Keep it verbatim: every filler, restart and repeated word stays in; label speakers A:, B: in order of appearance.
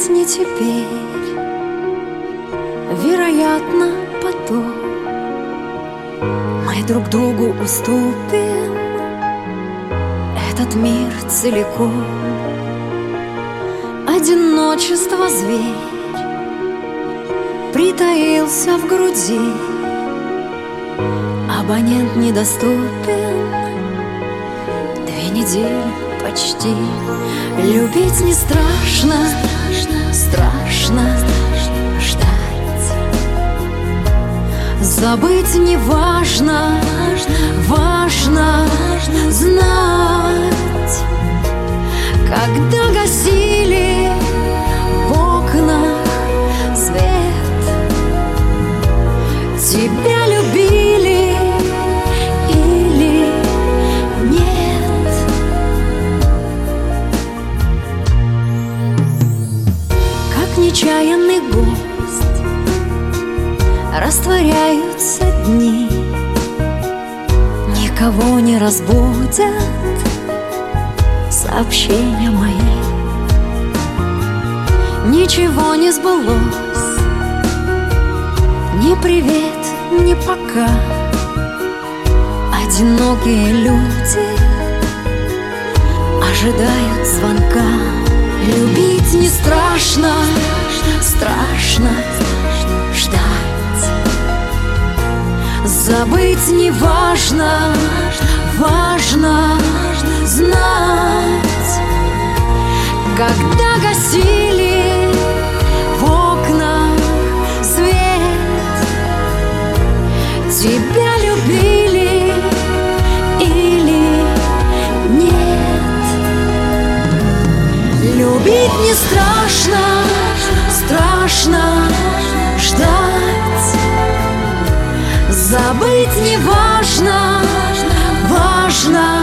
A: быть не теперь, вероятно, потом мы друг другу уступим этот мир целиком. Одиночество зверь притаился в груди, абонент недоступен, две недели почти. Любить не страшно, страшно ждать. Забыть не важно, важно знать. Когда гасили в окнах свет, тебя любили или нет? Как нечаянный гость растворяются дни, никого не разбудят сообщения мои. Ничего не сбылось, ни привет, ни пока. Одинокие люди ожидают звонка. Любить не страшно, страшно ждать. Забыть не важно, важно знать. Когда гасили в окнах свет, тебя любили или нет? Любить не страшно, страшно ждать. Забыть не важно, важно